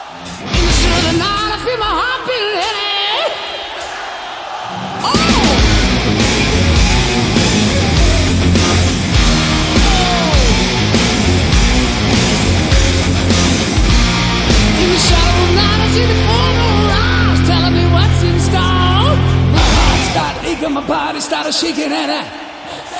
Into the night, I feel my heart beating. Oh! In the shadow of night, I see the full rise, telling me what's in store. My heart started aching, my body started shaking, and